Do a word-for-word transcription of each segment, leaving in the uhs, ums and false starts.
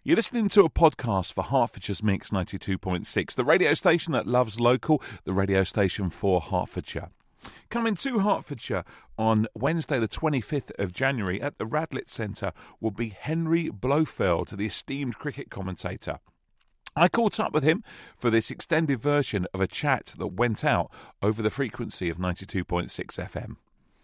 You're listening to a podcast for Hertfordshire's Mix ninety-two point six, the radio station that loves local, the radio station for Hertfordshire. Coming to Hertfordshire on Wednesday the twenty-fifth of January at the Radlett Centre will be Henry Blofeld, the esteemed cricket commentator. I caught up with him for this extended version of a chat that went out over the frequency of ninety-two point six F M.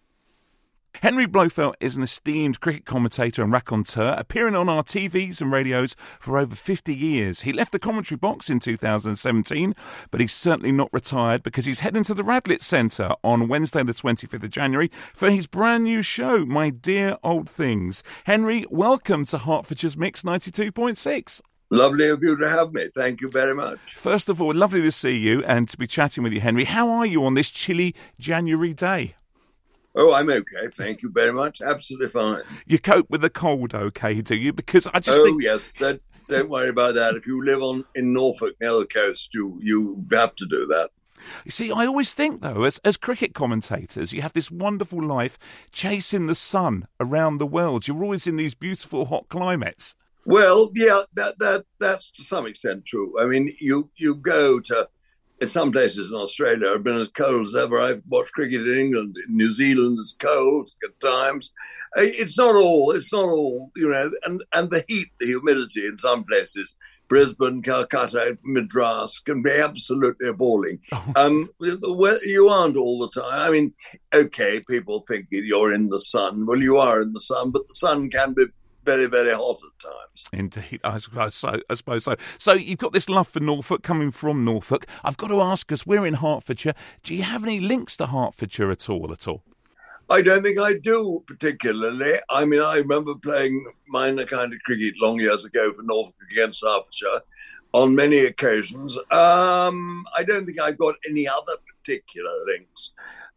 Henry Blofeld is an esteemed cricket commentator and raconteur, appearing on our T Vs and radios for over fifty years. He left the commentary box in two thousand seventeen, but he's certainly not retired because he's heading to the Radlett Centre on Wednesday the twenty-fifth of January for his brand new show, My Dear Old Things. Henry, welcome to Hertfordshire's Mix ninety-two point six. Lovely of you to have me. Thank you very much. First of all, lovely to see you and to be chatting with you, Henry. How are you on this chilly January day? Oh, I'm okay. Thank you very much. Absolutely fine. You cope with the cold okay, do you? Because I just oh, think... yes. That, don't worry about that. If you live on in Norfolk, near the coast, you, you have to do that. You see, I always think, though, as, as cricket commentators, you have this wonderful life chasing the sun around the world. You're always in these beautiful hot climates. Well, yeah, that that that's to some extent true. I mean, you, you go to... In some places in Australia, I've been as cold as ever. I've watched cricket in England. In New Zealand, it's cold at times. It's not all, it's not all, you know, and, and the heat, the humidity in some places, Brisbane, Calcutta, Madras, can be absolutely appalling. Oh. Um, you aren't all the time. I mean, okay, people think you're in the sun. Well, you are in the sun, but the sun can be very, very hot at times. Indeed, I suppose so. I suppose so. So you've got this love for Norfolk coming from Norfolk. I've got to ask us, we're in Hertfordshire. Do you have any links to Hertfordshire at all, at all? I don't think I do particularly. I mean, I remember playing minor kind of cricket long years ago for Norfolk against Hertfordshire on many occasions. Um, I don't think I've got any other particular links.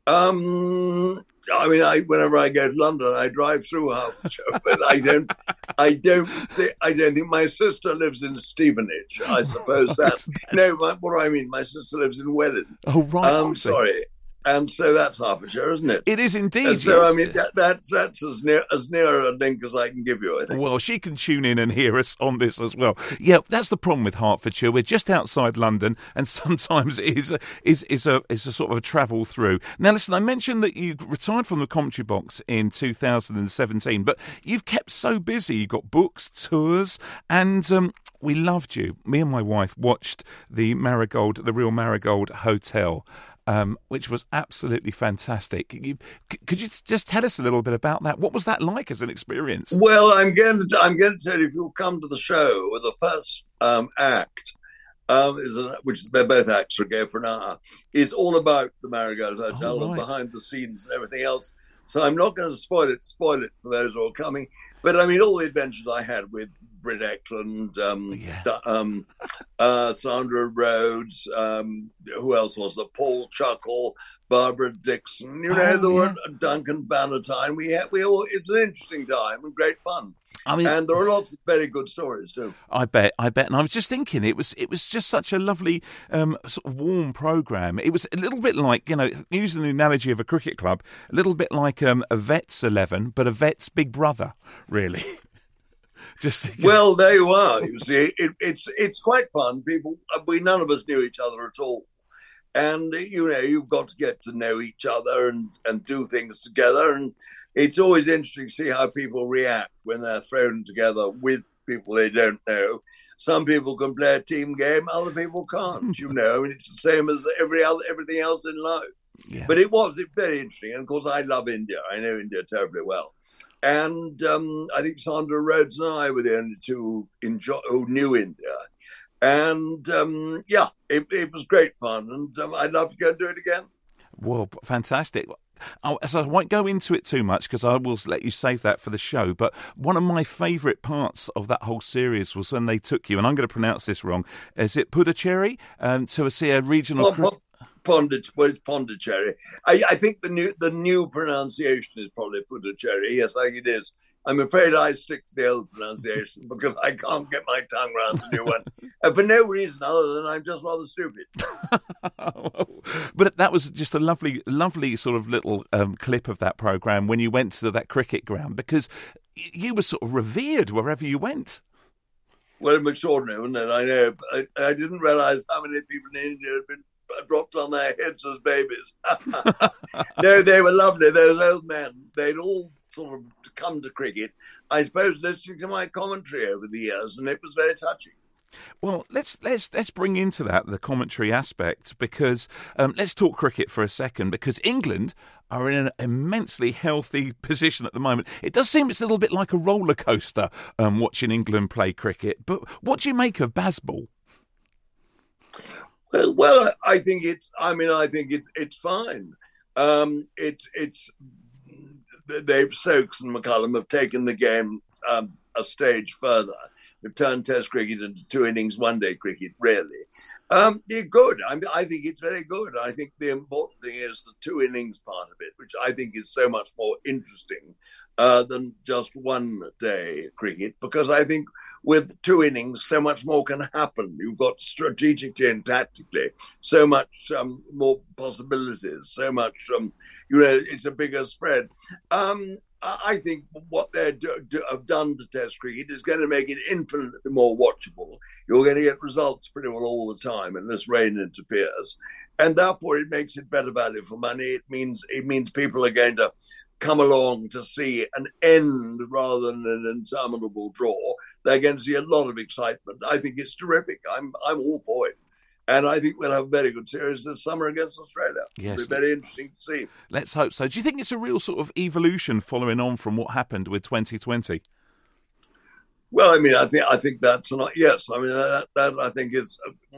Um, I mean, I whenever I go to London, I drive through Hertfordshire, but I don't, I don't think, I don't think my sister lives in Stevenage. I suppose that's, that's... no. My, what do I mean? My sister lives in Welling. Oh right. Um, sorry. And so that's Hertfordshire, isn't it? It is indeed. And so, yes. I mean, that, that's that's as near as near a link as I can give you, I think. Well, she can tune in and hear us on this as well. Yeah, that's the problem with Hertfordshire. We're just outside London, and sometimes it is a, is is a is a sort of a travel through. Now, listen, I mentioned that you retired from the commentary box in two thousand seventeen, but you've kept so busy. You got books, tours, and um, we loved you. Me and my wife watched the Marigold, the Real Marigold Hotel. Um, which was absolutely fantastic. You, could you just tell us a little bit about that? What was that like as an experience? Well, I'm going to, I'm going to tell you, if you'll come to the show, with the first um, act, um, is a, which they're both acts will go for an hour, is all about the Marigold Hotel oh, right. and behind the scenes and everything else. So I'm not going to spoil it, spoil it for those who are coming. But I mean, all the adventures I had with Britt Eklund, um, yeah. um, uh, Sandra Rhodes, um, who else was there? Paul Chuckle, Barbara Dixon, you know, oh, there yeah. were Duncan Bannatyne. We had, we all, it was an interesting time and great fun. I mean, and there are lots of very good stories too. I bet, I bet. And I was just thinking, it was it was just such a lovely, um, sort of warm programme. It was a little bit like, you know, using the analogy of a cricket club, a little bit like um, a vet's eleven, but a vet's big brother, really. Just thinking. Well, there you are. You see, it, it's it's quite fun. People, we none of us knew each other at all, and you know, you've got to get to know each other and and do things together. And it's always interesting to see how people react when they're thrown together with people they don't know. Some people can play a team game, other people can't. You know, and it's the same as every other everything else in life. Yeah. But it was very interesting, and of course, I love India. I know India terribly well. And um, I think Sandra Rhodes and I were the only two enjoy- who knew India. And, um, yeah, it, it was great fun. And um, I'd love to go and do it again. Well, fantastic. Oh, so I won't go into it too much because I will let you save that for the show. But one of my favourite parts of that whole series was when they took you, and I'm going to pronounce this wrong, is it Puducherry, um, to see a regional... Well, Pondicherry, well, it's Pondicherry. I, I think the new the new pronunciation is probably Puducherry. Yes, I think it is. I'm afraid I stick to the old pronunciation because I can't get my tongue around the new one. And for no reason other than I'm just rather stupid. But that was just a lovely, lovely sort of little um, clip of that programme when you went to that cricket ground, because you were sort of revered wherever you went. Well, extraordinary, wasn't it? I know. I, I didn't realise how many people in India had been dropped on their heads as babies. No, they were lovely. Those old men, they'd all sort of come to cricket, I suppose, listening to my commentary over the years, and it was very touching. Well, let's let's let's bring into that the commentary aspect, because um, let's talk cricket for a second, because England are in an immensely healthy position at the moment. It does seem it's a little bit like a roller coaster um, watching England play cricket. But what do you make of Bazball? Well, well, I think it's. I mean, I think it's it's fine. Um, it's it's. Dave Stokes and McCullum have taken the game um, a stage further. They've turned Test cricket into two innings, one day cricket, really. Um, they're good. I mean, I think it's very good. I think the important thing is the two innings part of it, which I think is so much more interesting uh, than just one day cricket, because I think with two innings, so much more can happen. You've got strategically and tactically so much um, more possibilities, so much, um, you know, it's a bigger spread. Um, I think what they do, do, have done to Test cricket is going to make it infinitely more watchable. You're going to get results pretty well all the time unless rain interferes, and therefore it makes it better value for money. It means it means people are going to come along to see an end rather than an interminable draw. They're going to see a lot of excitement. I think it's terrific. I'm I'm all for it. And I think we'll have a very good series this summer against Australia. Yes. It'll be very interesting to see. Let's hope so. Do you think it's a real sort of evolution following on from what happened with twenty twenty? Well, I mean, I think I think that's not. Yes, I mean that, that I think is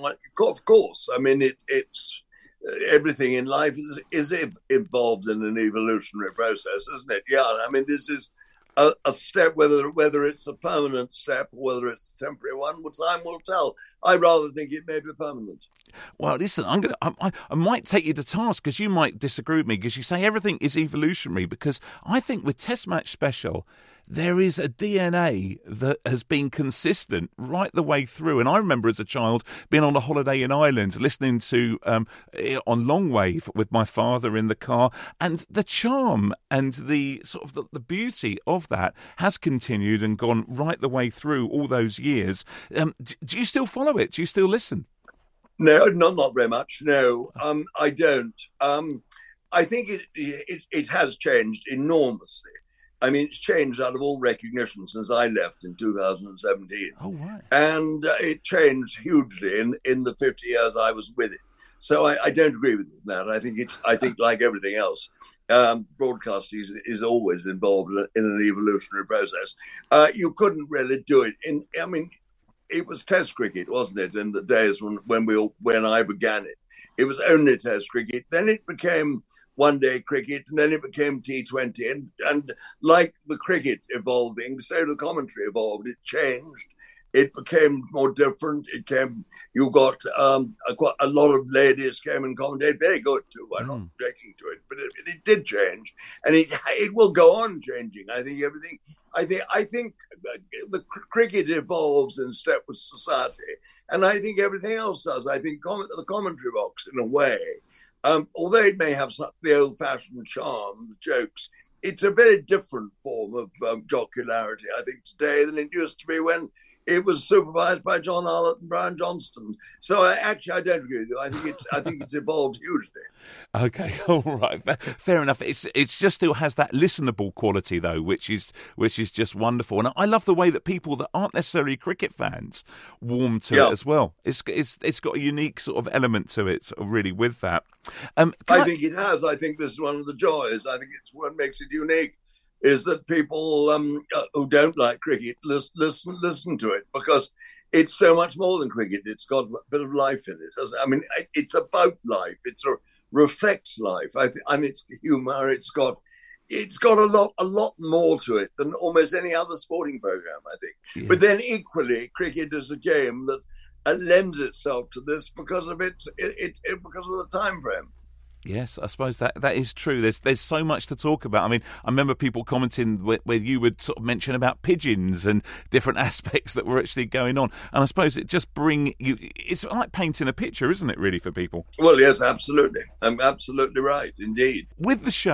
of course. I mean, it, it's everything in life is is involved in an evolutionary process, isn't it? Yeah, I mean, this is a, a step, whether whether it's a permanent step or whether it's a temporary one, well, time will tell. I rather think it may be permanent. Well, listen, I'm gonna, I, I might take you to task, because you might disagree with me, because you say everything is evolutionary, because I think with Test Match Special, there is a D N A that has been consistent right the way through. And I remember as a child being on a holiday in Ireland, listening to um, on long wave with my father in the car, and the charm and the sort of the, the beauty of that has continued and gone right the way through all those years. Um, do, do you still follow it? Do you still listen? No, not not very much. No, um, I don't. Um, I think it, it it has changed enormously. I mean, it's changed out of all recognition since I left in two thousand seventeen. Oh, right. And uh, it changed hugely in, in the fifty years I was with it. So I, I don't agree with that. I think it's. I think like everything else, um, broadcasting is, is always involved in an evolutionary process. Uh, you couldn't really do it in. I mean. It was Test cricket, wasn't it? In the days when when we when I began it, it was only Test cricket. Then it became one day cricket, and then it became T twenty. And and like the cricket evolving, so the commentary evolved. It changed. It became more different. It came. You got um, a, a lot of ladies came and commentated. Very good too. I'm mm. not objecting to it, but it, it did change, and it it will go on changing. I think everything. I think I think the cricket evolves in step with society, and I think everything else does. I think comment, the commentary box, in a way, um, although it may have some, the old-fashioned charm, the jokes, it's a very different form of um, jocularity, I think, today than it used to be when it was supervised by John Arlott and Brian Johnston. So I, actually, I don't agree with you. I think it's I think it's evolved hugely. Okay, all right, fair enough. It's it's just still has that listenable quality though, which is which is just wonderful. And I love the way that people that aren't necessarily cricket fans warm to yeah. it as well. It's it's it's got a unique sort of element to it, sort of really with that. Um, I, I think it has. I think this is one of the joys. I think it's what makes it unique. Is that people um, who don't like cricket listen, listen listen to it, because it's so much more than cricket. It's got a bit of life in it. I mean, it's about life. It reflects life. I, th- I mean, it's humour. It's got it's got a lot a lot more to it than almost any other sporting program, I think. Yeah. But then equally, cricket is a game that uh, lends itself to this because of its it, it, it because of the time frame. Yes, I suppose that, that is true. There's there's so much to talk about. I mean, I remember people commenting where, where you would sort of mention about pigeons and different aspects that were actually going on. And I suppose it just bring you. It's like painting a picture, isn't it? Really, for people. Well, yes, absolutely. I'm absolutely right, indeed. With the show,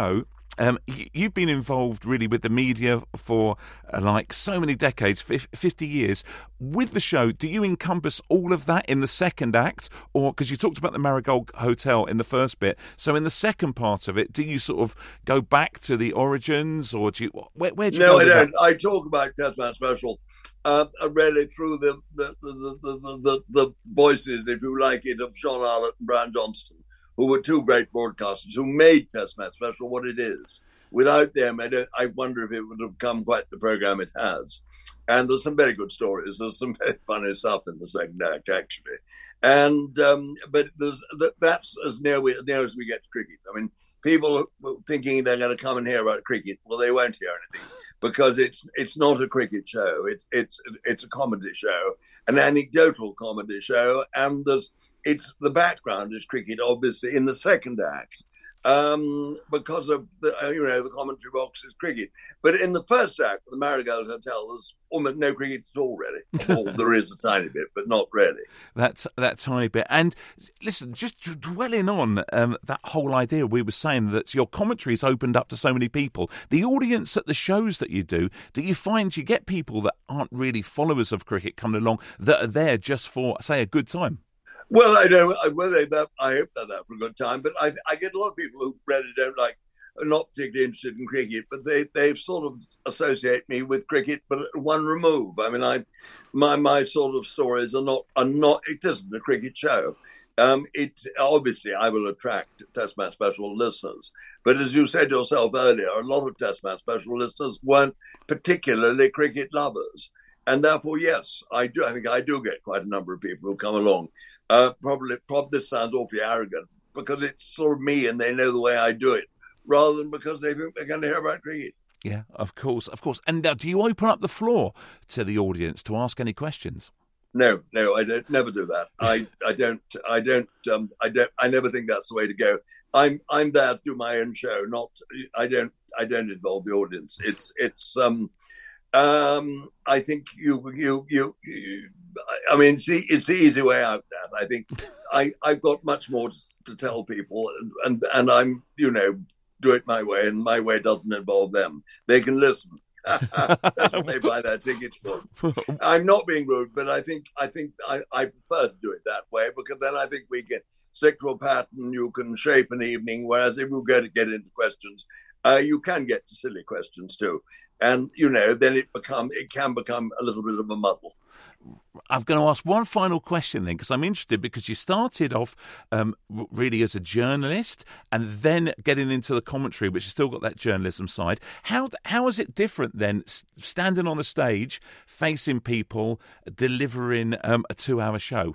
Um, you've been involved really with the media for uh, like so many decades, fifty years. With the show, do you encompass all of that in the second act? Or, because you talked about the Marigold Hotel in the first bit, so in the second part of it, do you sort of go back to the origins, or do you, where, where do you no, go I with don't. that? I talk about Tasman Special uh, really through the the the, the, the, the the voices, if you like it, of Sean Arlott and Brian Johnston, who were two great broadcasters who made Tasman Special what it is. Without them, I, don't, I wonder if it would have become quite the program it has. And there's some very good stories. There's some very funny stuff in the second act, actually. And um, but there's that's as near, we, as near as we get to cricket. I mean, people thinking they're going to come and hear about cricket, well, they won't hear anything because it's it's not a cricket show. It's it's it's a comedy show, an anecdotal comedy show, and there's it's the background is cricket, obviously, in the second act. Um, because of the, you know, the commentary box is cricket. But in the first act, the Marigold Hotel, there's almost no cricket at all, really. Well, there is a tiny bit, but not really. That's that tiny bit. And listen, just dwelling on um, that whole idea, we were saying that your commentary is opened up to so many people. The audience at the shows that you do, do you find you get people that aren't really followers of cricket coming along that are there just for, say, a good time? Well, I don't. Whether that, I hope they're there for a good time. But I, I get a lot of people who really don't like, are not particularly interested in cricket, but they they sort of associate me with cricket, but at one remove. I mean, I my my sort of stories are not are not. It isn't a cricket show. Um, it obviously I will attract Test Match Special listeners, but as you said yourself earlier, a lot of Test Match Special listeners weren't particularly cricket lovers. And therefore, yes, I do. I think I do get quite a number of people who come along. Uh, probably, probably this sounds awfully arrogant because it's sort of me and they know the way I do it, rather than because they think they're going to hear about cricket. Yeah, of course, of course. And uh, do you open up the floor to the audience to ask any questions? No, no, I don't. Never do that. I, I don't. I don't. Um, I don't. I never think that's the way to go. I'm, I'm there through my own show. Not. I don't. I don't involve the audience. It's, it's. Um, Um, I think you, you, you, you, I mean, see, it's the easy way out there. I think I, I've got much more to, to tell people and, and, and I'm, you know, do it my way and my way doesn't involve them. They can listen. That's what they buy their tickets for. I'm not being rude, but I think, I think I, I prefer to do it that way because then I think we can stick to a pattern. You can shape an evening. Whereas if you go to get into questions, uh, you can get to silly questions too. And, you know, then it become it can become a little bit of a muddle. I'm going to ask one final question then, because I'm interested, because you started off um, really as a journalist and then getting into the commentary, which has still got that journalism side. How how is it different then, standing on a stage, facing people, delivering um, a two-hour show?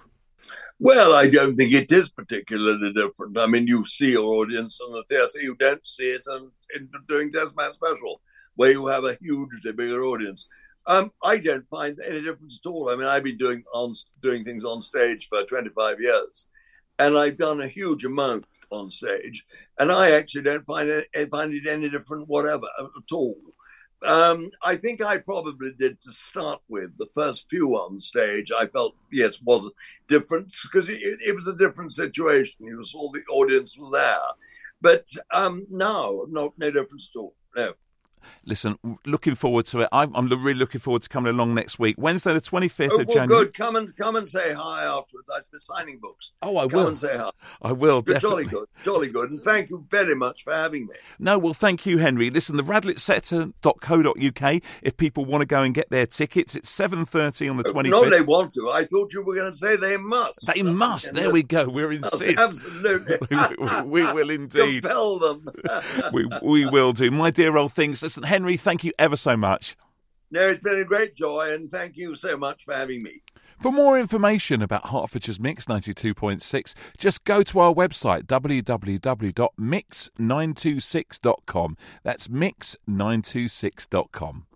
Well, I don't think it is particularly different. I mean, you see your audience in the theatre, you don't see it in, in doing Test Match Special, where you have a hugely bigger audience. Um, I don't find any difference at all. I mean, I've been doing on doing things on stage for twenty-five years, and I've done a huge amount on stage, and I actually don't find it, find it any different whatever at all. Um, I think I probably did to start with. The first few on stage, I felt, yes, was different because it, it was a different situation. You saw the audience was there. But um, no, no, no difference at all, no. Listen, looking forward to it. I'm, I'm really looking forward to coming along next week. Wednesday the twenty-fifth oh, of well, January. Good. Come and come and say hi afterwards. I've been signing books. Oh, I come will. Come and say hi. I will, You're definitely. Jolly good. Jolly good. And thank you very much for having me. No, well, thank you, Henry. Listen, the radlett centre dot co dot uk, if people want to go and get their tickets, it's seven thirty on the twenty-fifth. No, they want to. I thought you were going to say they must. They must. There we go. We're insist. Absolutely. we, we will indeed. Compel them. we, we will do. My dear old things. Listen, Henry, thank you ever so much. No, it's been a great joy, and thank you so much for having me. For more information about Hertfordshire's Mix ninety-two point six, just go to our website, w w w dot mix nine two six dot com. That's mix nine two six dot com.